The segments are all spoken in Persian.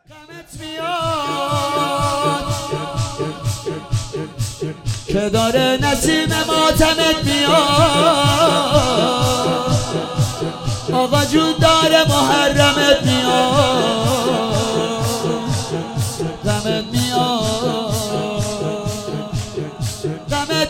غمت میاد که داره نسیم ماتمت میاد، آقا جون داره محرمت میاد، غمت میاد، غمت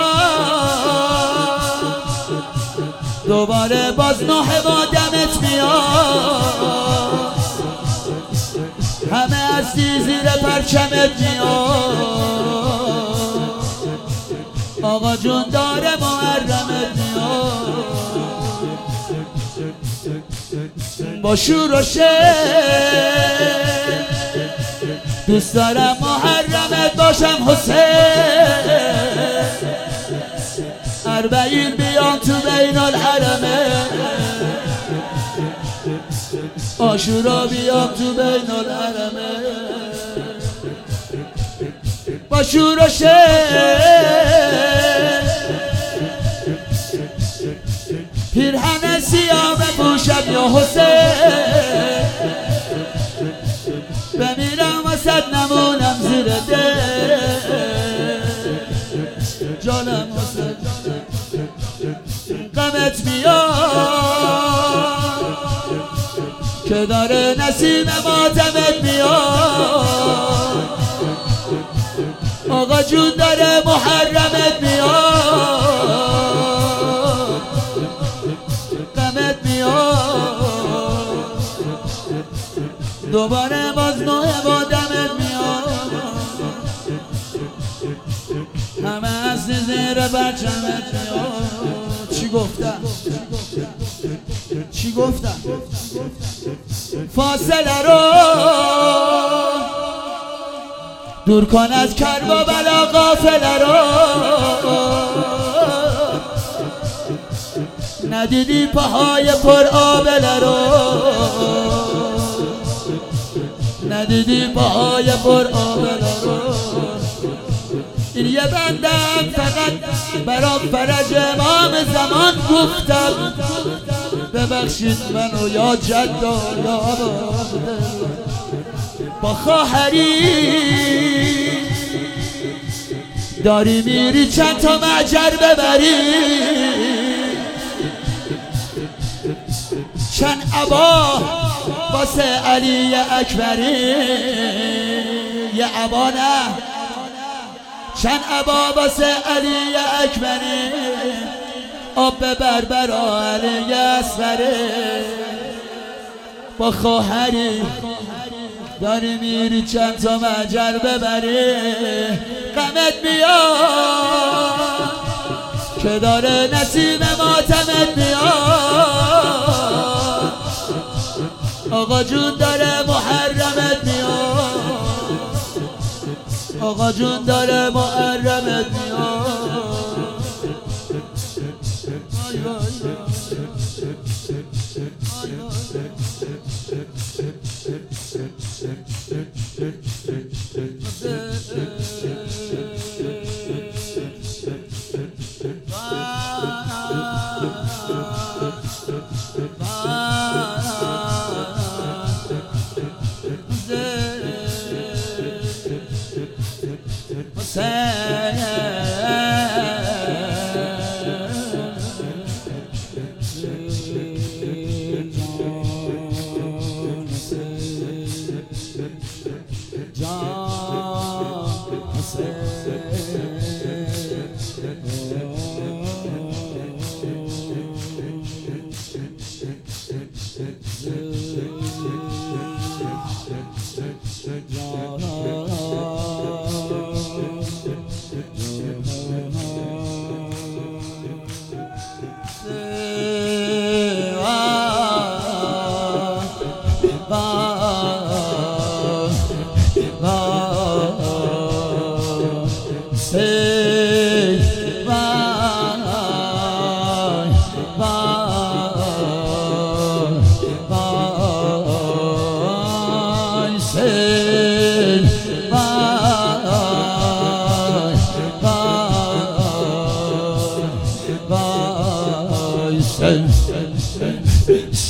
میاد، دوباره باز نوحه با دمت میاد، همه هستی زیر پرچمت میاد، آقا جون داره محرمت میاد، با شور و شعر دوست دارم محرمت باشم حسین، اربعین بیام تو بین الحرمه، عاشورا بیام تو بین الحرمه، با شور و شعر پیرهن سیاه بپوشم یا حسین، بمیرم وسط نمونم زیر دل، جانم حسین، غمت میاد که داره نسیم ماتمت میاد، آقا جون داره محرمت میاد، غمت میاد، دوباره باز نوعه با دمت میاد، همه هستی زیر پرچمت میاد. چی گفتم؟ چی گفتم؟ فاصله رو دور کن از کرب و بلا قافله رو، ندیدی پاهای پر آبله رو، ندیدی پاهای پر آبله رو، این یه بندم فقط برا فرج امام زمان گفتم، ببخشید منو یا جدا یا با خواهری داری میری چند تا معجر ببری، چند عبا واسه علی اکبری، یه عبا نه چند عبا واسه علی اکبری، آب ببر برا علی اصغری، با خواهری داری میری چند تا معجر ببری، غمت میاد که داره نسیم ماتمت میاد، آقا جون داره محرمت میاد، آقا جون داره محرمت میاد.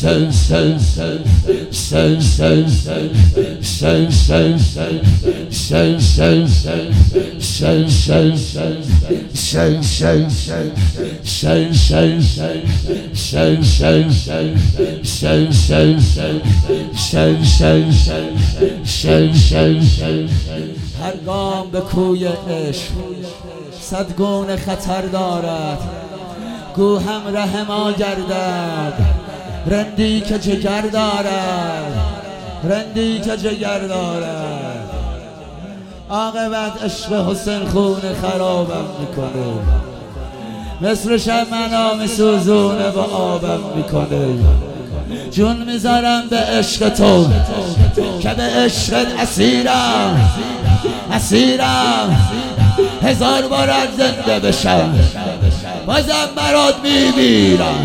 هر گام به کوی عشق صد گونه خطر دارد، گو همراه ما گردد رندی که جگر دارد، رندی که جگر دارد. عاقبت عشق حسین خون خرابم میکنه، مثل شمعنا میسوزونه با آبم میکنه. جون میذارم به عشق تو که به عشقت اسیرم، اسیرم. هزار بار زنده بشم بازم برات میمیرم.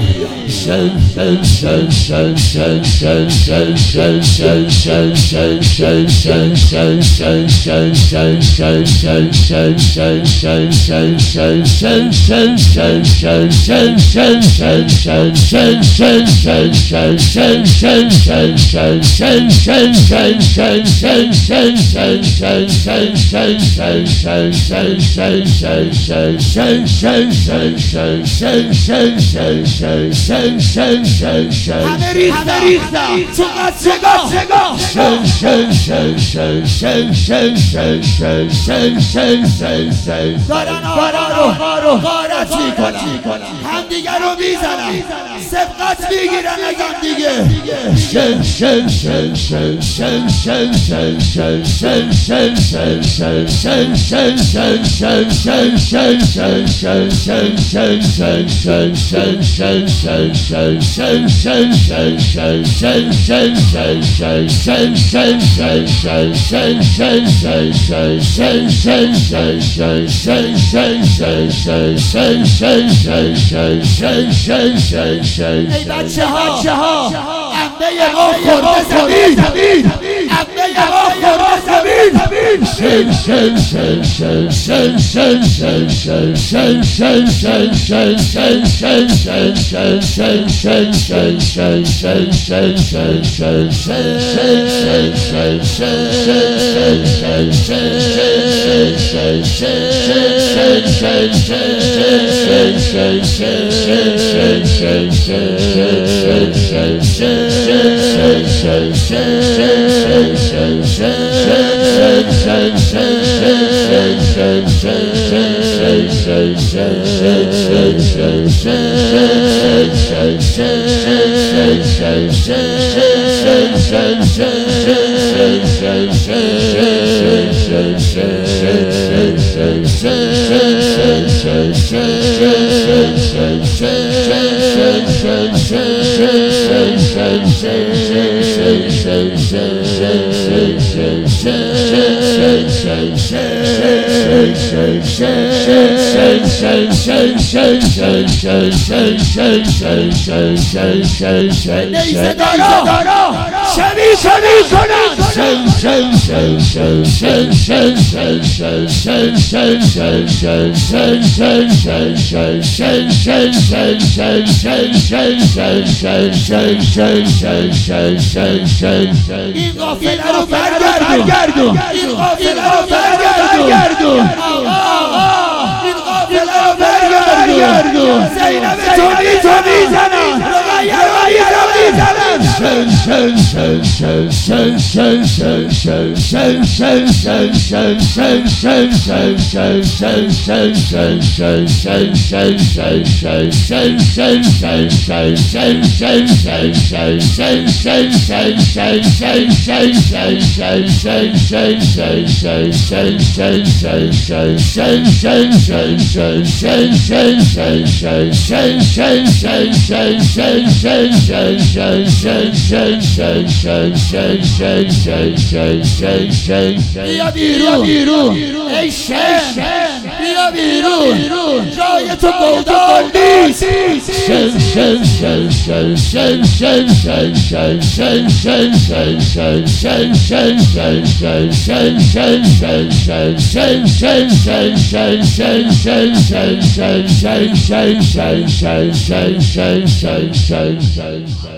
همه ریختم تو قصگاه دارن آقا رو غارت میکنن، هم دیگه رو میزنن، سبقت میگیرن ازم دیگه. ای بچه ها عمه ما خورده زمین، عمه ما خورده نیزه دارا شبیه این قافله رو برگردون، این قافله رو برگردون، این قافله رو برگردون. زینب تو میزنن، رقیه رو میزنن. بیا بیرون ای شم، بیا بیرون جای تو گودال نیست. Shine.